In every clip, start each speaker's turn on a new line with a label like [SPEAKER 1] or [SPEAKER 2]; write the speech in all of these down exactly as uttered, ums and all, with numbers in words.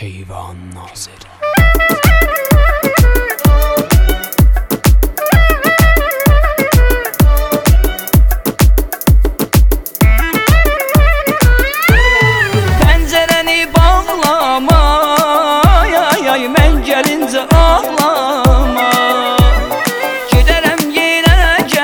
[SPEAKER 1] Keyvan Nazeri.
[SPEAKER 2] Pencereni bağlama, ay ay mən gəlincə ağlama. Gedərəm yerə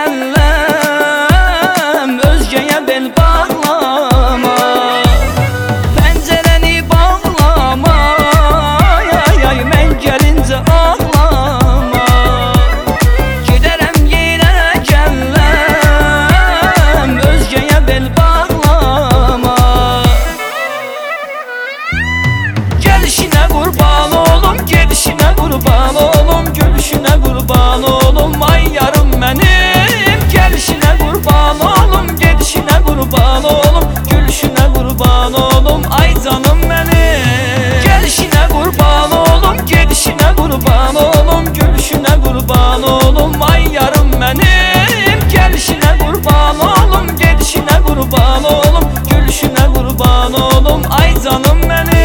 [SPEAKER 2] gəlləm, özgəyə bel bağlama. Pencereni bağlama, ay ay mən gəlincə ağlama. Gedərəm yerə gəlləm, özgəyə bel bağlama. Gelişine kurban olum, gelişine kurban olum, gülüşüne kurban olum, ay yarım benim. Gelişine kurban olum, gelişine kurban olum, gülüşüne kurban olum, ay canım benim. Gelişine kurban olum, gelişine kurban olum, gülüşüne kurban olum, ay yarım benim. Gelişine kurban olum, gelişine kurban olum, gülüşüne kurban olum, ay canım benim.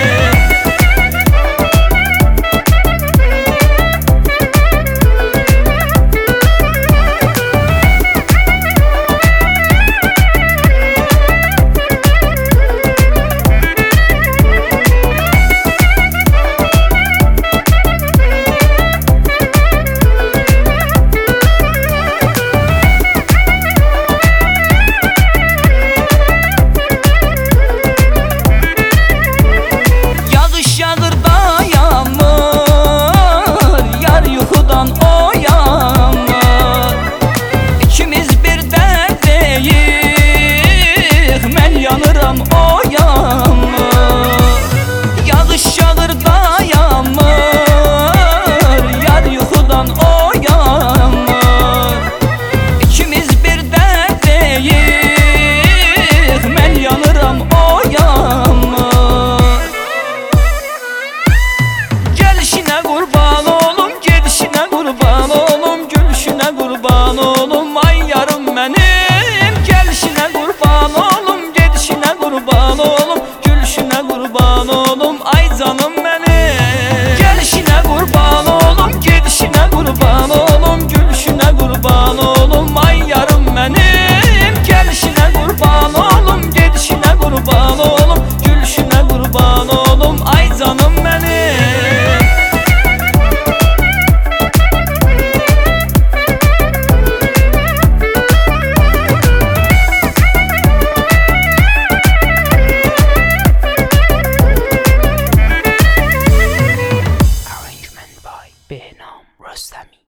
[SPEAKER 2] Kurban olum, ay yarım benim. Gelişine kurban olum, gedişine kurban olum, gülüşüne kurban olum, ay canım benim. Gelişine kurban olum, gedişine kurban olum, gülüşüne kurban olum, ay yarım benim. Gelişine kurban olum, gedişine kurban olum, gülüşüne kurban olum, ay canım benim.
[SPEAKER 1] Arrangement by Behnam Rostami.